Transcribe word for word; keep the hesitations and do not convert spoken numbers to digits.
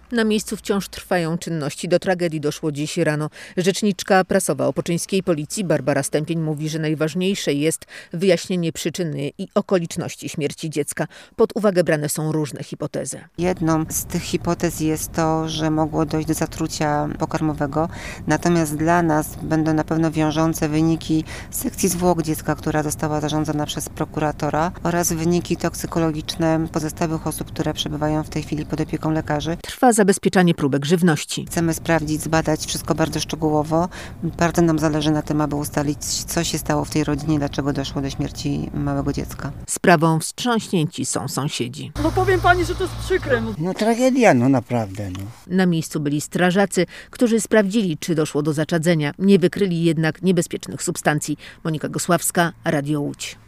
Na miejscu wciąż trwają czynności. Do tragedii doszło dziś rano. Rzeczniczka prasowa opoczyńskiej policji Barbara Stępień mówi, że najważniejsze jest wyjaśnienie przyczyny i okoliczności śmierci dziecka. Pod uwagę brane są różne hipotezy. Jedną z tych hipotez jest to, że mogło dojść do zatrucia pokarmowego. Natomiast dla nas będą na pewno wiążące wyniki sekcji zwłok dziecka, która została zarządzona przez prokuratora, oraz wyniki toksykologiczne pozostałych osób, które przebywają w tej chwili pod opieką lekarzy. Trwa zabezpieczanie próbek żywności. Chcemy sprawdzić, zbadać wszystko bardzo szczegółowo. Bardzo nam zależy na tym, aby ustalić, co się stało w tej rodzinie, dlaczego doszło do śmierci małego dziecka. Sprawą wstrząśnięci są sąsiedzi. No powiem pani, że to jest przykre. No tragedia, no naprawdę. No. Na miejscu byli strażacy, którzy sprawdzili, czy doszło do zaczadzenia. Nie wykryli jednak niebezpiecznych substancji. Monika Gosławska, Radio Łódź.